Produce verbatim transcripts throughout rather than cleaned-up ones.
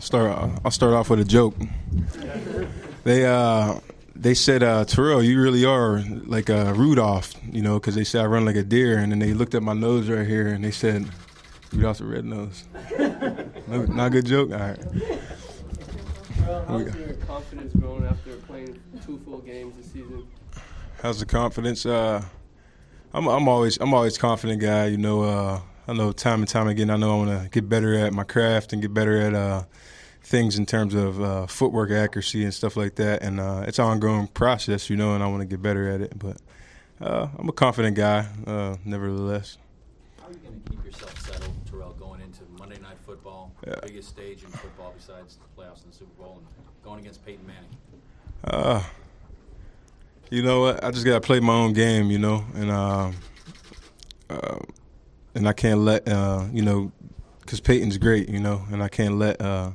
start. I'll start off with a joke. They uh, they said, uh, Terrell, you really are like uh, Rudolph, you know, because they said I run like a deer, and then they looked at my nose right here, and they said, Rudolph's a red nose. No, not a good joke. All right. Terrell, how's your confidence growing after playing two full games this season? How's the confidence? Uh, I'm I'm always I'm always a confident guy, you know. Uh, I know time and time again, I know I want to get better at my craft and get better at uh, things in terms of uh, footwork accuracy and stuff like that. And uh, it's an ongoing process, you know, and I want to get better at it. But uh, I'm a confident guy, uh, nevertheless. How are you going to keep yourself settled, Terrell, going into Monday Night Football, yeah. the biggest stage in football besides the playoffs and the Super Bowl, and going against Peyton Manning? Uh, you know what? I just got to play my own game, you know, and uh, uh, and I can't let, uh, you know, because Peyton's great, you know, and I can't let uh,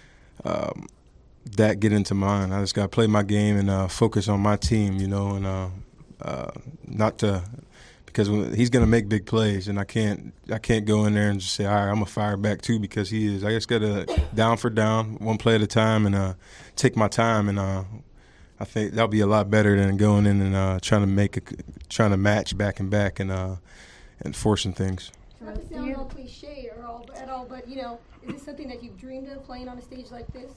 um, that get into mine. I just got to play my game and uh, focus on my team, you know, and uh, uh, not to because he's going to make big plays, and I can't I can't go in there and just say, all right, I'm going to fire back too, because he is. I just got to down for down, one play at a time, and uh, take my time, and uh, I think that'll be a lot better than going in and uh, trying to make a, trying to match back and back and uh, and forcing things. Not to sound all cliche or all at all, but you know, is this something that you've dreamed of, playing on a stage like this?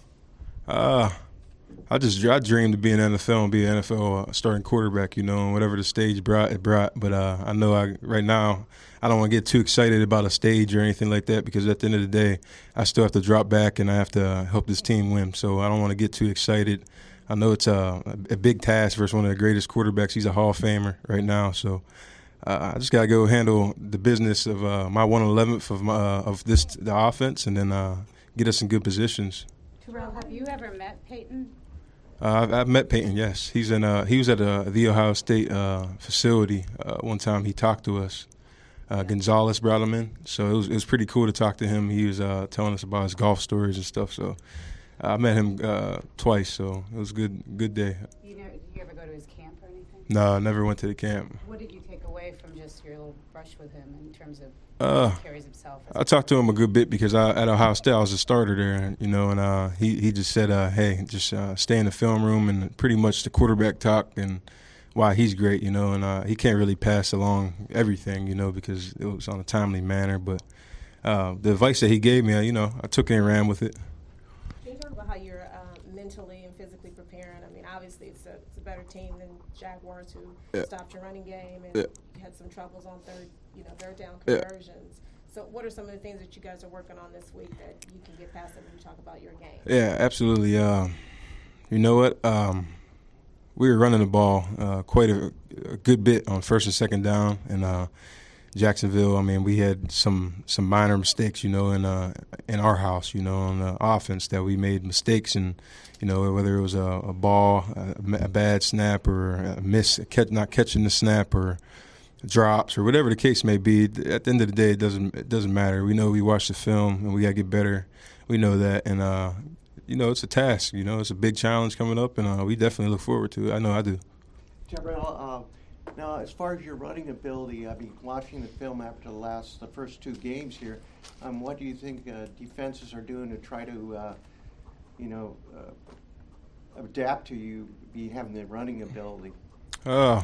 Uh, I just I dreamed of being in the N F L and be an N F L starting quarterback, you know, and whatever the stage brought, it brought. But uh, I know I right now I don't want to get too excited about a stage or anything like that, because at the end of the day, I still have to drop back and I have to help this team win. So I don't want to get too excited. I know it's a, a big task versus one of the greatest quarterbacks. He's a Hall of Famer right now, so uh, I just got to go handle the business of uh, my one eleventh of my uh, of this the offense, and then uh, get us in good positions. Terrell, have you ever met Peyton? Uh, I've, I've met Peyton. Yes, he's in. Uh, he was at uh, the Ohio State uh, facility uh, one time. He talked to us. Uh, Gonzalez brought him in, so it was it was pretty cool to talk to him. He was uh, telling us about his golf stories and stuff. So I met him uh, twice, so it was a good good day. You know, did you ever go to his camp or anything? No, I never went to the camp. What did you take away from just your little brush with him in terms of uh, how he carries himself? I talked to him a good bit because I, at Ohio State I was a starter there, you know, and uh, he he just said, uh, "Hey, just uh, stay in the film room," and pretty much the quarterback talk and why he's great, you know, and uh, he can't really pass along everything, you know, because it was on a timely manner. But uh, the advice that he gave me, you know, I took it and ran with it. Can you talk about how you're uh, mentally and physically preparing? I mean, obviously it's a, it's a better team than Jaguars, who yeah. stopped your running game and yeah. had some troubles on third, you know, third down yeah. conversions. So what are some of the things that you guys are working on this week that you can get past them when you talk about your game? Yeah, absolutely. Uh, you know what? Um, we were running the ball uh, quite a, a good bit on first and second down in uh, Jacksonville. I mean, we had some some minor mistakes, you know, in uh, in our house, you know, on the offense, that we made mistakes, and you know, whether it was a, a ball, a, a bad snap, or a miss, a catch, not catching the snap, or drops, or whatever the case may be. At the end of the day, it doesn't it doesn't matter. We know we watch the film and we gotta get better. We know that, and uh, you know, it's a task. You know, it's a big challenge coming up, and uh, we definitely look forward to it. I know I do. Terrell, uh, now as far as your running ability, I mean, watching the film after the last, the first two games here, um, what do you think uh, defenses are doing to try to, uh, you know, uh, adapt to you be having the running ability? Uh,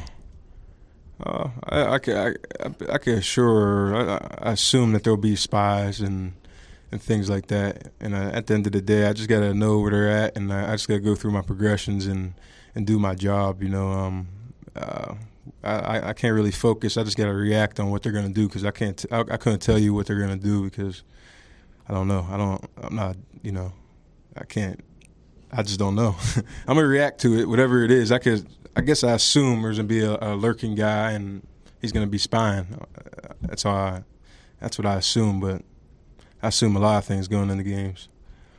uh, I, I can I, I can assure. I, I assume that there'll be spies and. and things like that. And uh, at the end of the day, I just got to know where they're at, and I, I just got to go through my progressions and, and do my job, you know. Um, uh, I, I can't really focus. I just got to react on what they're going to do, because I can't t- I, I couldn't tell you what they're going to do, because I don't know. I don't, I'm not, you know, I can't, I just don't know. I'm going to react to it, whatever it is. I could, I guess I assume there's going to be a, a lurking guy, and he's going to be spying. That's all I, that's what I assume, but I assume a lot of things going into games.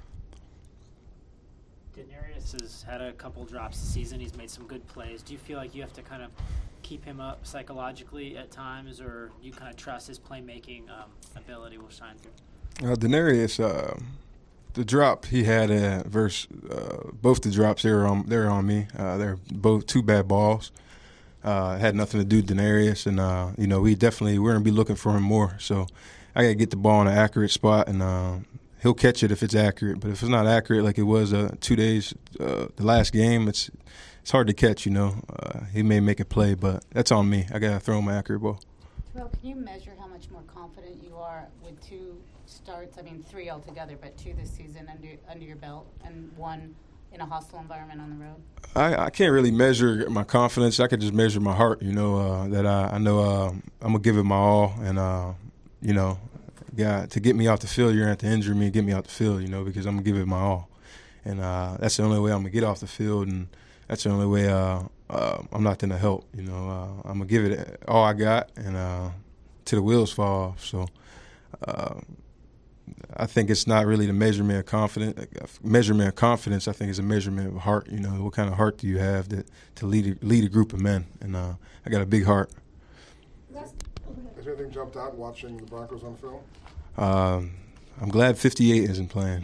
Denarius has had a couple drops this season. He's made some good plays. Do you feel like you have to kind of keep him up psychologically at times, or do you kind of trust his playmaking um, ability will shine through? Uh, Denarius, uh, the drop he had uh, versus uh, both the drops, they were on, they were on me. Uh, they're both two bad balls. Uh, it had nothing to do with Denarius, and uh, you know, we definitely we're gonna be looking for him more. So I got to get the ball in an accurate spot and uh, he'll catch it if it's accurate. But if it's not accurate, like it was uh, two days, uh, the last game, it's it's hard to catch. You know, uh, he may make a play, but that's on me. I gotta throw him an accurate ball. Terrell, can you measure how much more confident you are with two starts? I mean, three altogether, but two this season under under your belt, and one in a hostile environment on the road? I, I can't really measure my confidence. I can just measure my heart. You know, uh, that I, I know uh, I'm gonna give it my all, and uh, you know, yeah, to get me off the field, you're gonna have to injure me and get me off the field. You know, because I'm gonna give it my all, and uh, that's the only way I'm gonna get off the field, and that's the only way uh, uh, I'm not gonna help. You know, uh, I'm gonna give it all I got, and uh, till the wheels fall off. So. Uh, I think it's not really the measurement of confidence. Measurement of confidence, I think, is a measurement of heart. You know, what kind of heart do you have that, to lead a, lead a group of men? And uh, I got a big heart. Has anything jumped out watching the Broncos on film? Um, I'm glad fifty-eight isn't playing.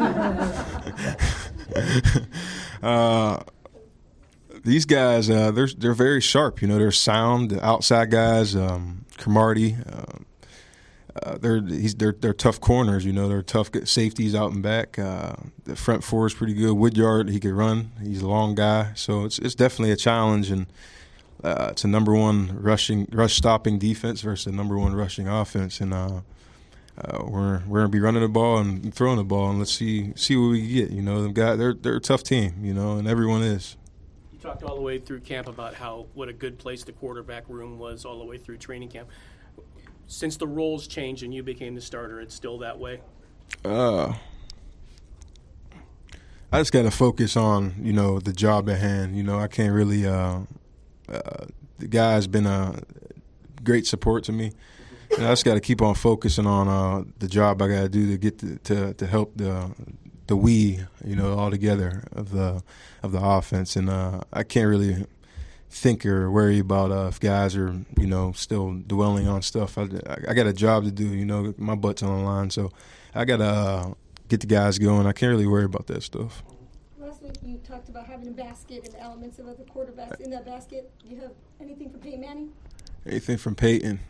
uh, these guys, uh, they're they're very sharp. You know, they're sound. The outside guys, um, Cromartie. Uh, Uh, they're he's, they're they're tough corners, you know. They're tough safeties out and back. Uh, the front four is pretty good. Woodyard, he could run. He's a long guy, so it's it's definitely a challenge. And uh, it's a number one rushing rush stopping defense versus a number one rushing offense. And uh, uh, we're we're gonna be running the ball and throwing the ball, and let's see see what we get. You know, the guy they're they're a tough team, you know, and everyone is. You talked all the way through camp about how what a good place the quarterback room was all the way through training camp. Since the roles changed and you became the starter, it's still that way? Uh, I just got to focus on, you know, the job at hand. You know, I can't really uh, – uh, the guy's been a great support to me. And I just got to keep on focusing on uh, the job I got to do to get to, to to help the the we, you know, all together of the of the offense. And uh, I can't really – think or worry about uh, if guys are, you know, still dwelling on stuff. I, I got a job to do, you know, my butt's on the line, so I got to uh, get the guys going. I can't really worry about that stuff. Last week you talked about having a basket and the elements of other quarterbacks in that basket. Do you have anything from Peyton Manning? Anything from Peyton?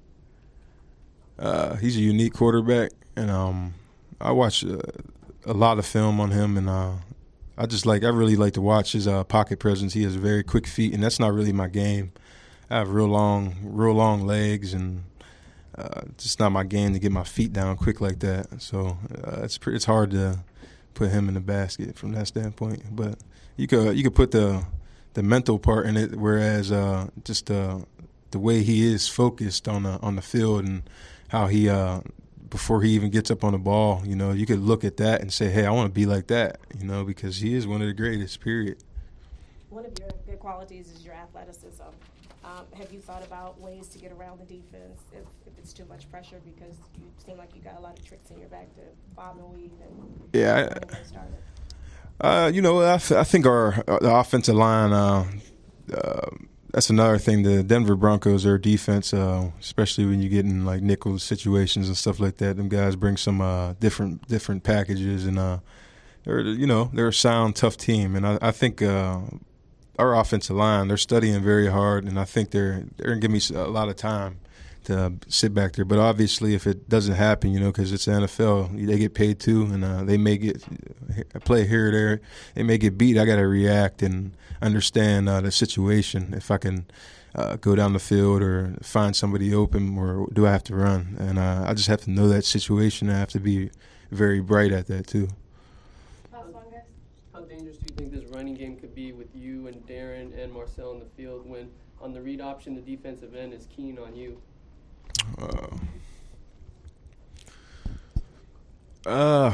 Uh, he's a unique quarterback, and um, I watch uh, a lot of film on him, and uh, I just like I really like to watch his uh, pocket presence. He has very quick feet, and that's not really my game. I have real long, real long legs, and uh, it's just not my game to get my feet down quick like that. So uh, it's pretty, it's hard to put him in the basket from that standpoint. But you could you could put the the mental part in it, whereas uh, just uh, the way he is focused on the on the field and how he. Uh, Before he even gets up on the ball, you know, you could look at that and say, hey, I want to be like that, you know, because he is one of the greatest, period. One of your good qualities is your athleticism. Um, have you thought about ways to get around the defense if, if it's too much pressure, because you seem like you got a lot of tricks in your bag to bob and weave and yeah, I, uh, you know, I, th- I think our uh, the offensive line, uh, uh, that's another thing. The Denver Broncos, their defense, uh, especially when you get in like nickel situations and stuff like that, them guys bring some uh, different different packages, and uh, they're you know they're a sound, tough team. And I, I think uh, our offensive line, they're studying very hard, and I think they're they're gonna give me a lot of time to sit back there. But obviously, if it doesn't happen, you know, because it's the N F L, they get paid too, and uh, they may get a play here or there, they may get beat. I got to react and understand uh, the situation. If I can uh, go down the field or find somebody open, or do I have to run? And uh, I just have to know that situation. I have to be very bright at that too. How dangerous do you think this running game could be with you and Darren and Marcel in the field when on the read option the defensive end is keen on you? Uh, uh,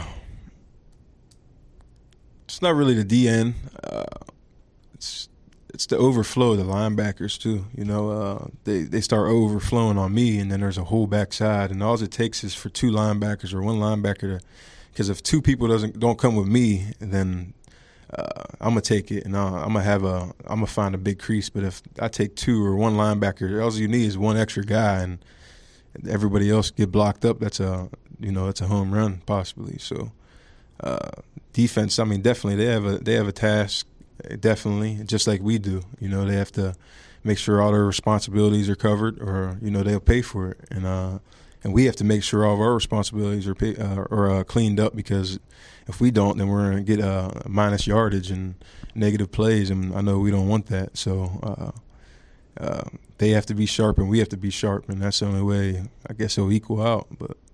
it's not really the D N. Uh, it's it's the overflow of the linebackers too. You know, uh, they they start overflowing on me, and then there's a whole backside, and all it takes is for two linebackers or one linebacker to. Because if two people doesn't don't come with me, then uh, I'm gonna take it, and uh, I'm gonna have a I'm gonna find a big crease. But if I take two or one linebacker, all you need is one extra guy, and everybody else get blocked up. That's a you know it's a home run possibly. So uh, defense, I mean, definitely they have a they have a task, definitely, just like we do. You know, they have to make sure all their responsibilities are covered, or you know they'll pay for it. And uh, and we have to make sure all of our responsibilities are pay, uh, are uh, cleaned up, because if we don't, then we're going to get uh, minus yardage and negative plays, and I know we don't want that. So uh, uh, they have to be sharp, and we have to be sharp, and that's the only way I guess it'll equal out. But